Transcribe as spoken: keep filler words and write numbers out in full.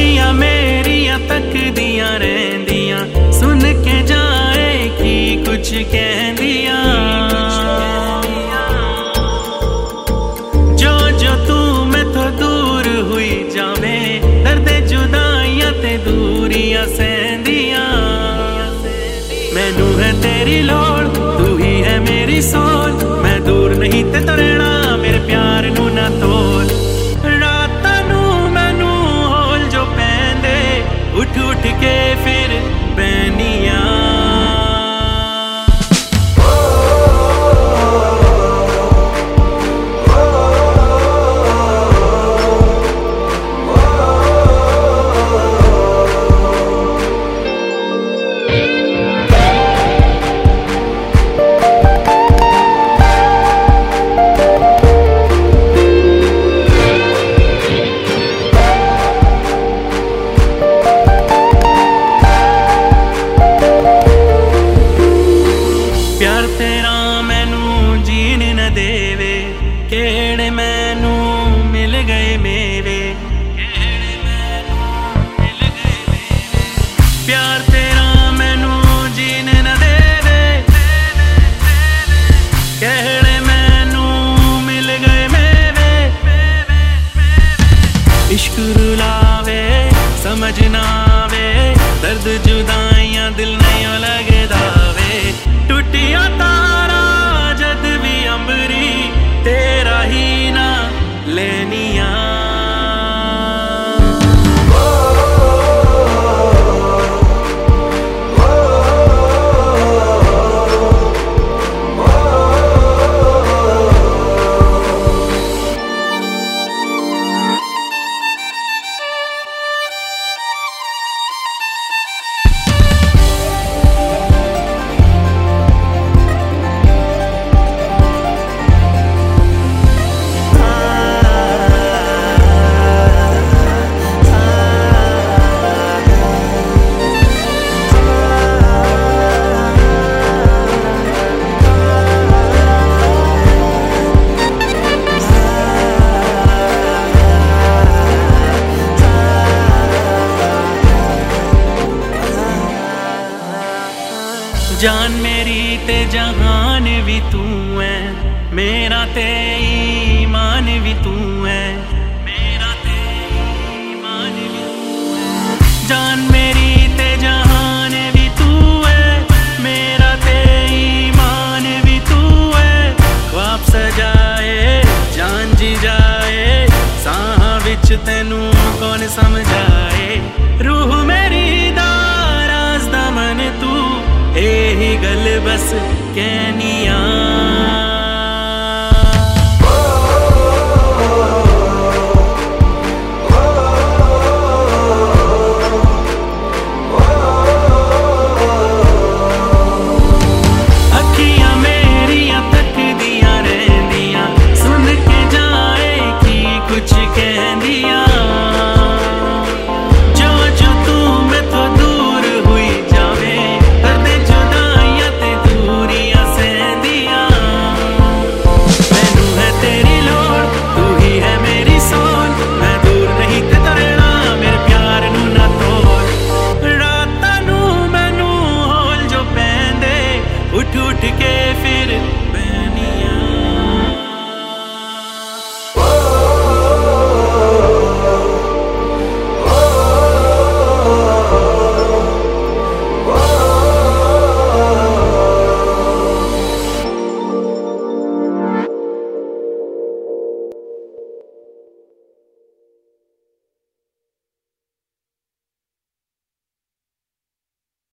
अखियां मेरियां तकदियां रहंदियां, सुन के जाए की कुछ कहंदियां। जो जो तू मैथों दूर हुई जावे, दर्द जुदाइयां ते दूरियां सहंदियां। मैनू है तेरी लोड़, तू ही है मेरी सोल, मैं दूर नहीं ते तो रहना, मेरे प्यार नू ना तोल। रातां नू मैनू होल जो पैंदे, उठ उठ के फिर पैनियां। प्यार तेरा मैनू जीन न देवे, केड़े मैनू मिल गए मेवे, केड़े मैनू मिल गए मेवे। प्यार तेरा मैनू जीन न देवे, केड़े मैनू मिल गए मेवे। इश्क रुलावे समझ ना आवे, दर्द जुदाइयां दिल नहीं लगदा वे। टूटिया तारा जद भी अंबरी, तेरा ही ना लेनिया। जान मेरी ते जहान भी तू है, मेरा ते ईमान भी तू है, मेरा ते ईमान भी तू है। जान मेरी ते जहान भी तू है, मेरा ते ईमान भी तू है। ख्वाब सजाए जान जी जाए, साह विच तेनू कौन समझाए। रूह मेरी दा राज़ दा मन तू, एही गल बस कहनी।